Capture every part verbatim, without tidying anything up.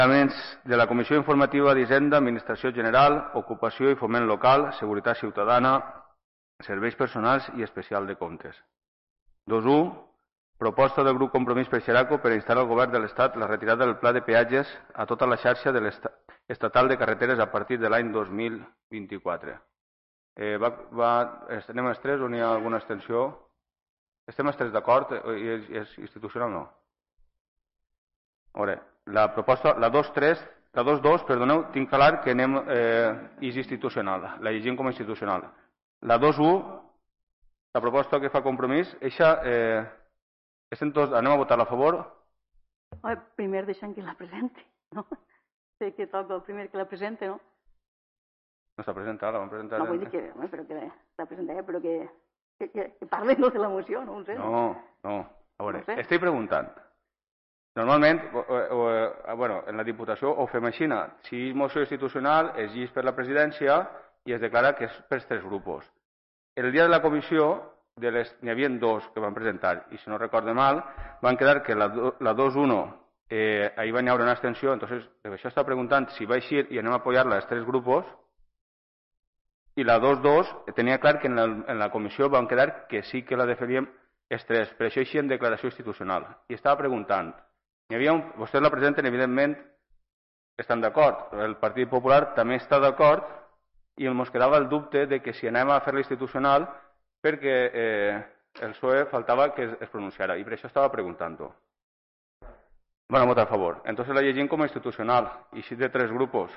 De la Comissió Informativa d'Hisenda, Administració General, Ocupació i Foment Local, Seguretat Ciutadana, Serveis Personals i Especial de Comptes. dos u. Proposta del grup Compromís per Xeraco per instar al Govern de l'Estat la retirada del pla de peatges a tota la xarxa de estatal de carreteres a partir de l'any dos mil vint-i-quatre. Eh, va, va, estem els tres o n'hi ha alguna abstenció? Estem els tres d'acord? És, és institucional o no? A veure, la proposta, la dos tres, la dos dos, perdoneu, tinc clar que anem, eh, és institucional, la llegim com a institucional. La dos u, la proposta que fa Compromís, eixa, eh, tots, anem a votar-la a favor? Home, primer deixant que la presenti, no? Sé que toca el primer que la presente, no? No està presentada, la vam presentar... No, vull dir que, home, però que està presentada, però que, que, que, que parlen no de la moció, no ho sé. No, no, a veure, no sé. Estic preguntant. Normalment, bueno, en la Diputació ho fem així. Si moció institucional es llis per la presidència i es declara que és per tres grups. El dia de la comissió n'hi havia dos que van presentar i si no recordo mal van quedar que la dos uno eh, ahir va haver una abstenció, entonces per això està preguntant si va eixir i anem a apoyar-la els tres grups i la dos dos tenia clar que en la, en la comissió van quedar que sí que la defendíem els tres, per això així en declaració institucional i estava preguntant. Hi havia un, vostès la presenten, evidentment, estan d'acord. El Partit Popular també està d'acord i ens quedava el dubte de que si anem a fer-la institucional perquè eh, el P S O E faltava que es, es pronunciara i per això estava preguntant-ho. Van a votar a favor. Entonces la llegim com a institucional i si de tres grups.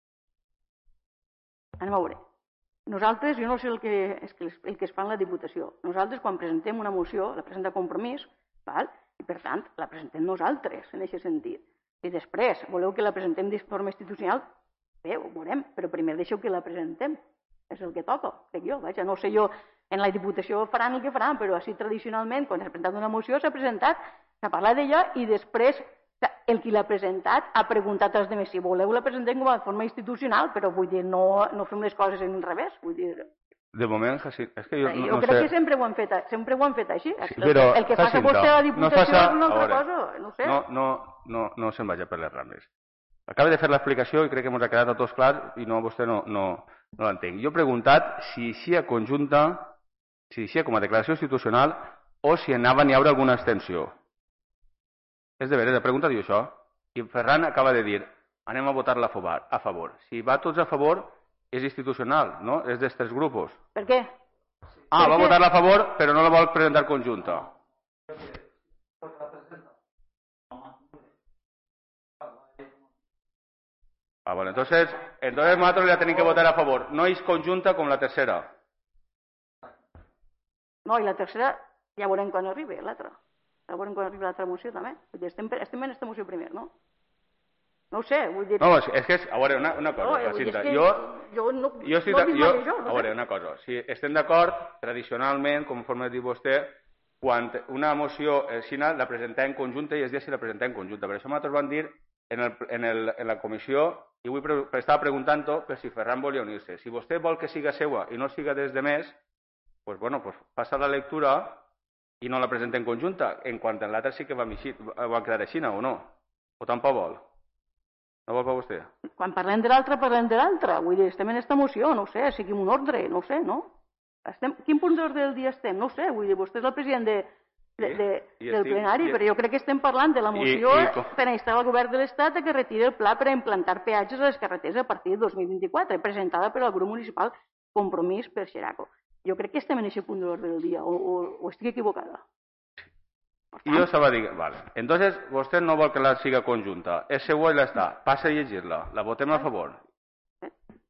Anem a veure. Nosaltres, jo no sé el que, és que el que es fa en la Diputació. Nosaltres, quan presentem una moció, la presenta Compromís, val? I per tant, la presentem nosaltres, en aquest sentit. Si després voleu que la presentem de forma institucional, bé, ho veurem, però primer deixeu que la presentem. És el que toca, crec jo. Vaja, no sé jo, en la Diputació faran el que faran, però així tradicionalment, quan s'ha presentat una moció, s'ha presentat, s'ha parlat d'ella i després el qui l'ha presentat ha preguntat als altres si voleu la presentem com a forma institucional, però vull dir, no, no fem les coses en revés, vull dir... De moment, sí. És que jo no, jo no crec sé... que sempre ho han fet, sempre ho han fet així. Sí, però, el que fa que vostè a la Diputació no és una altra cosa, no sé. No, no, no, no se'n vagi per les rames. Acaba de fer l'explicació i crec que ens ha quedat a tots clar i no, vostè no, no, no l'entenc. Jo he preguntat si així a conjunta, si així com a declaració institucional o si anava n'hi haurà alguna extensió. És de veres, he preguntat jo això. I Ferran acaba de dir, anem a votar-la a favor. Si va tots a favor, és institucional, no? És dels tres grups. Per què? Ah, va votar-la a favor, però no la vol presentar conjunta. Ah, bueno, entonces, entonces nosotros la tenim que votar a favor. No és conjunta com la tercera. No, i la tercera ja veurem quan arribi, l'altra. Ja veurem quan arribi l'altra moció, també. Estem, estem en aquesta moció primer, no? No ho sé, vull dir... No, és que, és, a veure, una, una cosa, no, Jacinta, que jo... Jo no, jo, estic, no jo, jo, no a veure, una cosa, si estem d'acord, tradicionalment, conforme diu vostè, quan una moció aixina la presentem en conjunta i els dies si la presentem en conjunta. Per això nosaltres vam dir en, el, en, el, en la comissió, i avui pre estava preguntant-ho per si Ferran volia unir-se. Si vostè vol que siga seua i no siga des de més, pues, bueno, pues, passa la lectura i no la presenta en conjunta. En quant a l'altre sí que va, va quedar així, o no? O tampoc vol? No vol per vostè? Quan parlem de l'altre, parlem de l'altre. Vull dir, estem en aquesta moció, no ho sé, seguim un ordre, no ho sé, no? Estem... Quin punt d'ordre del dia estem? No ho sé, vull dir, vostè és el president de, de, de, I, del estic, plenari, i... però jo crec que estem parlant de la moció I, i... per instar al govern de l'Estat que retiri el pla per a implantar peatges a les carreteres a partir de dos mil vint-i-quatre, presentada per al grup municipal Compromís per Xeraco. Jo crec que estem en aquest punt d'ordre del dia, o, o, o estic equivocada? I jo estava dient, vale. Entonces, vostè no vol que la siga conjunta. És seua i la està. Passa a llegir-la. La votem a favor. Eh?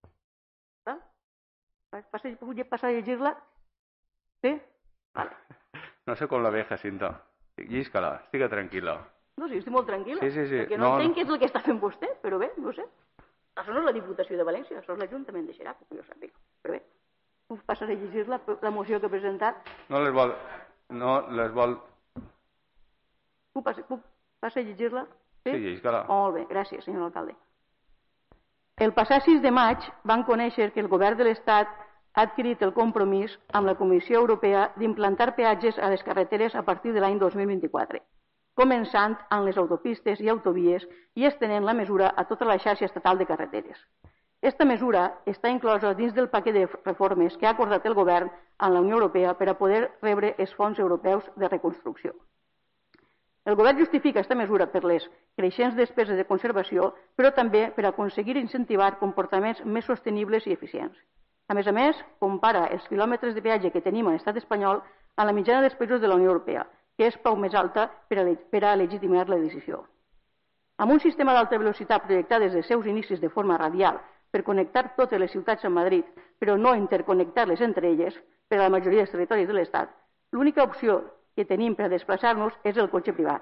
Passa, puc passar a llegir-la? Sí? Vale. No sé com la ve, Jacinta. Llisca-la, estiga tranquil·la. No, sí, estic molt tranquil·la. Sí, sí, sí. Perquè no, no entenc no. què és el que està fent vostè, però bé, no sé. Això no és la Diputació de València, això és l'Ajuntament de Xeraco, que jo sàpiga. Però bé, puc passar a llegir-la, la moció que he presentat. No les vol... No les vol... Puc passar, puc passar a llegir-la? Sí, sí llegir-la. Molt bé, gràcies, senyor alcalde. El passat sis de maig van conèixer que el govern de l'Estat ha adquirit el compromís amb la Comissió Europea d'implantar peatges a les carreteres a partir de l'any dos mil vint-i-quatre. començant amb les autopistes i autovies i estenent la mesura a tota la xarxa estatal de carreteres. Aquesta mesura està inclosa dins del paquet de reformes que ha acordat el govern amb la Unió Europea per a poder rebre els fons europeus de reconstrucció. El govern justifica aquesta mesura per les creixents despeses de conservació, però també per aconseguir incentivar comportaments més sostenibles i eficients. A més a més, compara els quilòmetres de peatge que tenim a l'estat espanyol a la mitjana dels països de la Unió Europea, que és prou més alta per a legitimar la decisió. Amb un sistema d'alta velocitat projectat des dels seus inicis de forma radial per connectar totes les ciutats amb Madrid, però no interconnectar-les entre elles per a la majoria dels territoris de l'Estat, l'única opció que tenim per a desplaçar-nos és el cotxe privat.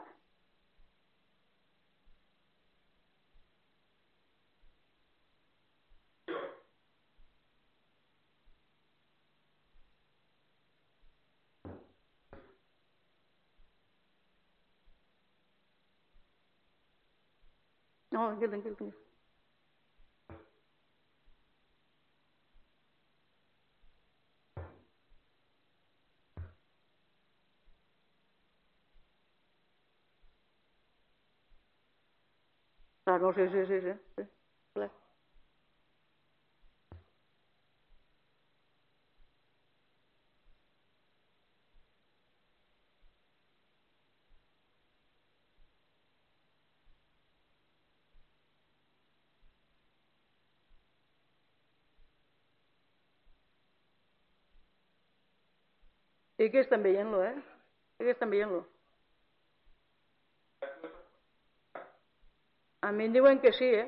No, tranquil, tranquil, tranquil. Clar, no, sí, sí, sí, sí, sí, clar. Sí que estan veient-lo, eh? Sí que estan veient-lo. A mi em diuen que sí, eh?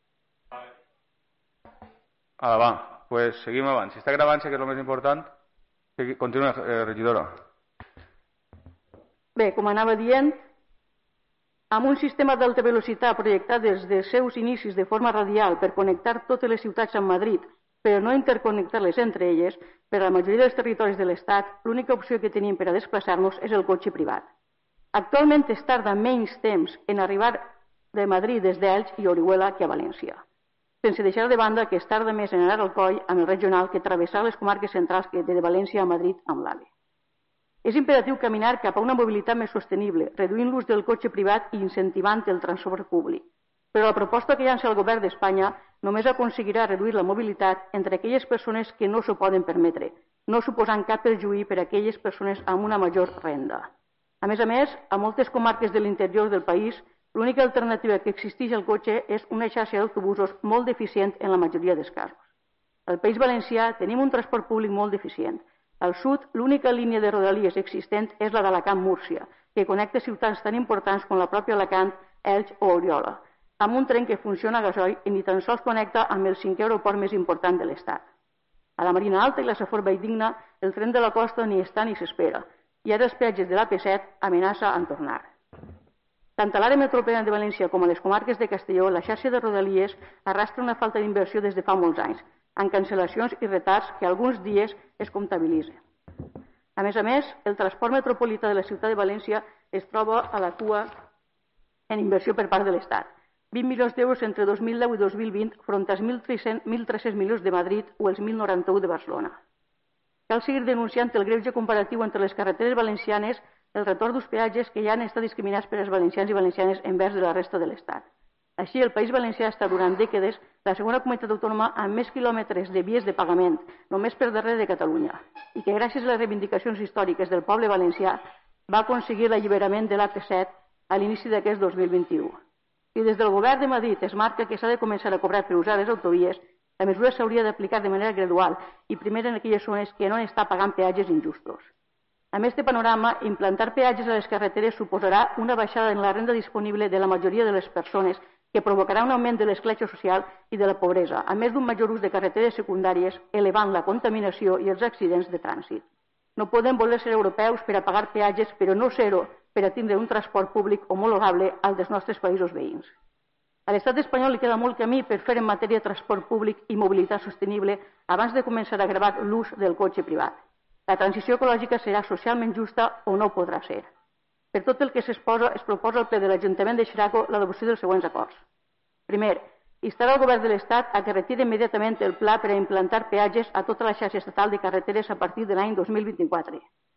Ah, va, pues seguim avant. Si està gravant, que és el més important. Continua, eh, regidora. Bé, com anava dient, amb un sistema d'alta velocitat projectat des dels seus inicis de forma radial per connectar totes les ciutats amb Madrid, però no interconnectar-les entre elles, per a la majoria dels territoris de l'Estat, l'única opció que tenim per a desplaçar-nos és el cotxe privat. Actualment es tarda menys temps en arribar de Madrid des d'Elx i Orihuela que a València, sense deixar de banda que es tarda més en anar al coll amb el regional que travessar les comarques centrals que de València a Madrid amb l'AVE. És imperatiu caminar cap a una mobilitat més sostenible, reduint l'ús del cotxe privat i incentivant el transport públic. Però la proposta que llança el govern d'Espanya només aconseguirà reduir la mobilitat entre aquelles persones que no s'ho poden permetre, no suposant cap perjuí per a aquelles persones amb una major renda. A més a més, a moltes comarques de l'interior del país, l'única alternativa que existeix al cotxe és una xarxa d'autobusos molt deficient en la majoria dels casos. Al País Valencià tenim un transport públic molt deficient. Al sud, l'única línia de rodalies existent és la d'Alacant-Múrcia, que connecta ciutats tan importants com la pròpia Alacant, Elx o Oriola, amb un tren que funciona a gasoil i ni tan sols connecta amb el cinquè aeroport més important de l'Estat. A la Marina Alta i la Safor Valldigna, el tren de la costa ni està ni s'espera, i ara els peatges de l'A P set amenaça en tornar. Tant a l'àrea metropolitana de València com a les comarques de Castelló, la xarxa de rodalies arrastra una falta d'inversió des de fa molts anys, amb cancel·lacions i retards que alguns dies es comptabilitzen. A més a més, el transport metropolità de la ciutat de València es troba a la cua en inversió per part de l'Estat. vint milions d'euros entre dos mil deu i dos mil vint front als mil tres-cents milions de Madrid o els mil noranta-u de Barcelona. Cal seguir denunciant el greuge comparatiu entre les carreteres valencianes, el retorn dels peatges que ja han estat discriminats per als valencians i valencianes envers de la resta de l'Estat. Així, el País Valencià està durant dècades la segona comunitat autònoma amb més quilòmetres de vies de pagament, només per darrere de Catalunya, i que gràcies a les reivindicacions històriques del poble valencià va aconseguir l'alliberament de l'A P set a l'inici d'aquest dos mil vint-i-u. Si des del govern de Madrid es marca que s'ha de començar a cobrar per usar les autovies, la mesura s'hauria d'aplicar de manera gradual i primer en aquelles zones que no està pagant peatges injustos. Amb aquest panorama, implantar peatges a les carreteres suposarà una baixada en la renda disponible de la majoria de les persones que provocarà un augment de l'escletxa social i de la pobresa, a més d'un major ús de carreteres secundàries, elevant la contaminació i els accidents de trànsit. No podem voler ser europeus per a pagar peatges, però no ser-ho per a tindre un transport públic homologable al dels nostres països veïns. A l'estat espanyol li queda molt camí per fer en matèria de transport públic i mobilitat sostenible abans de començar a gravar l'ús del cotxe privat. La transició ecològica serà socialment justa o no podrà ser. Per tot el que s'exposa, es proposa al ple de l'Ajuntament de Xeraco l'adopció dels següents acords. Primer, instar al govern de l'Estat a que retiri immediatament el pla per a implantar peatges a tota la xarxa estatal de carreteres a partir de l'any dos mil vint-i-quatre.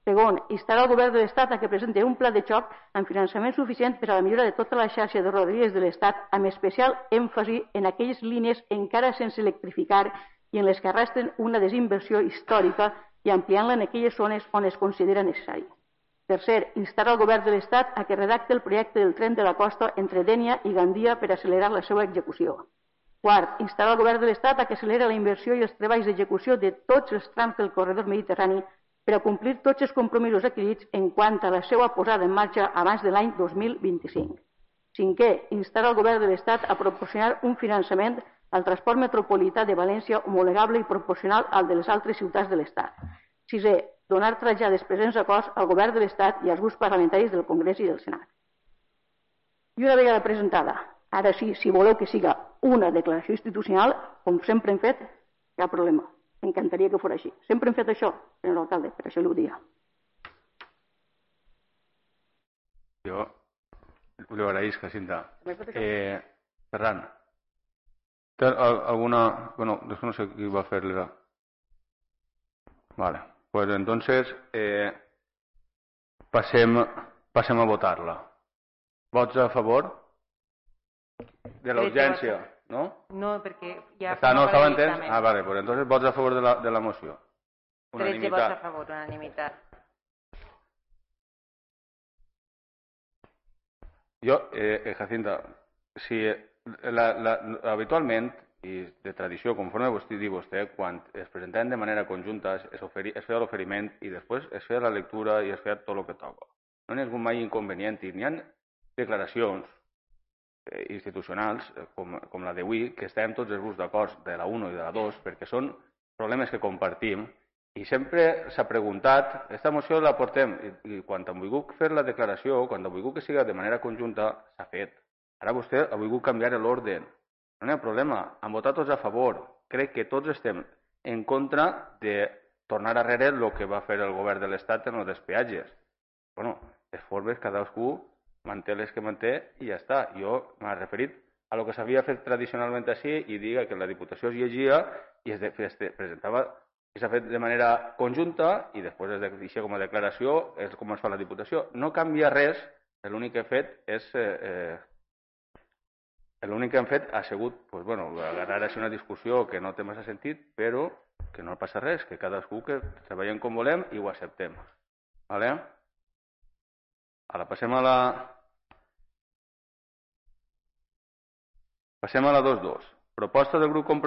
Segon, instar el govern de l'Estat a que presenti un pla de xoc amb finançament suficient per a la millora de tota la xarxa de rodalies de l'Estat, amb especial èmfasi en aquelles línies encara sense electrificar i en les que arrastren una desinversió històrica i ampliant-la en aquelles zones on es considera necessari. Tercer, instar el govern de l'Estat a que redacti el projecte del tren de la costa entre Dénia i Gandia per accelerar la seva execució. Quart, instar el govern de l'Estat a que acceleri la inversió i els treballs d'execució de tots els trams del corredor mediterrani per a complir tots els compromisos adquirits en quant a la seva posada en marxa abans de l'any dos mil vint-i-cinc. Cinquè, instar el govern de l'Estat a proporcionar un finançament al transport metropolità de València homologable i proporcional al de les altres ciutats de l'Estat. Sisè, donar trasllat dels presents acords al govern de l'Estat i als grups parlamentaris del Congrés i del Senat. I una vegada presentada, ara sí, si voleu que siga una declaració institucional, com sempre hem fet, cap problema. M'encantaria que fos així. Sempre hem fet això, senyor alcalde, per això l'ho dia. Jo li agraïsc, Jacinta. Eh, Ferran, té alguna... Bueno, després no sé qui va fer-la. Vale, pues entonces eh, passem, passem a votar-la. Vots a favor de la urgència, no? No, perquè ja... Està, no, estava entès? Ah, vale, pues entonces vots a favor de la, de la moció. tretze vots a favor, unanimitat. Jo, eh, Jacinta, si la, la, habitualment, i de tradició, conforme vostè diu vostè, quan es presentaven de manera conjunta es, oferi, es feia l'oferiment i després es feia la lectura i es feia tot el que toca. No n'hi ha hagut mai inconvenient i n'hi ha declaracions eh, institucionals, eh, com, com la d'avui, que estàvem tots els grups d'acord de la u i de la dos, perquè són problemes que compartim i sempre s'ha preguntat, aquesta moció la portem i, i quan han volgut fer la declaració, quan han volgut que siga de manera conjunta, s'ha fet. Ara vostè ha volgut canviar l'ordre. No hi ha problema, han votat tots a favor. Crec que tots estem en contra de tornar arrere el que va fer el govern de l'Estat en els peatges. Bueno, les formes cadascú manté les que manté i ja està. Jo m'he referit a lo que s'havia fet tradicionalment així i diga que la Diputació es llegia i es, de, es de, presentava i s'ha fet de manera conjunta i després es deixa com a declaració, és com es fa la Diputació. No canvia res, l'únic que he fet és... Eh, l'únic que hem fet ha sigut, pues, bueno, agarrar així una discussió que no té massa sentit, però que no passa res, que cadascú que treballem com volem i ho acceptem. Vale? Ara passem a la... Passem a la dos dos. Proposta del grup